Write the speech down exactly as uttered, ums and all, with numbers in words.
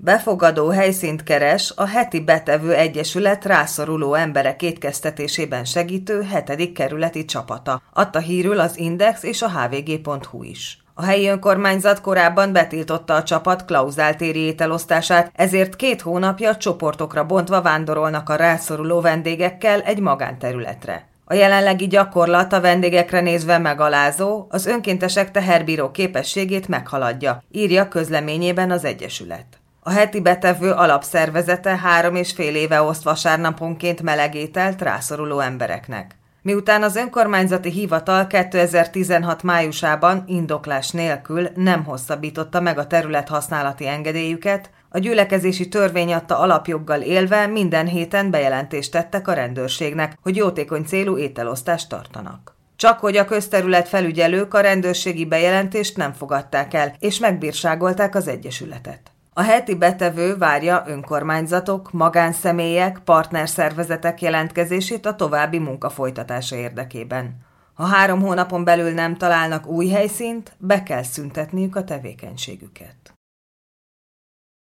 Befogadó helyszínt keres a Heti Betevő Egyesület rászoruló emberek étkeztetésében segítő hetedik kerületi csapata, adta hírül az Index és a há vé gé pont hú is. A helyi önkormányzat korábban betiltotta a csapat klauzáltéri ételosztását, ezért két hónapja csoportokra bontva vándorolnak a rászoruló vendégekkel egy magánterületre. A jelenlegi gyakorlat a vendégekre nézve megalázó, az önkéntesek teherbíró képességét meghaladja, írja közleményében az Egyesület. A Heti Betevő alapszervezete három és fél éve oszt vasárnaponként melegételt rászoruló embereknek. Miután az önkormányzati hivatal kétezer-tizenhat májusában indoklás nélkül nem hosszabbította meg a terület használati engedélyüket, a gyülekezési törvény adta alapjoggal élve minden héten bejelentést tettek a rendőrségnek, hogy jótékony célú ételosztást tartanak. Csak hogy a közterület felügyelők a rendőrségi bejelentést nem fogadták el, és megbírságolták az egyesületet. A Heti Betevő várja önkormányzatok, magánszemélyek, partnerszervezetek jelentkezését a további munka folytatása érdekében. Ha három hónapon belül nem találnak új helyszínt, be kell szüntetniük a tevékenységüket.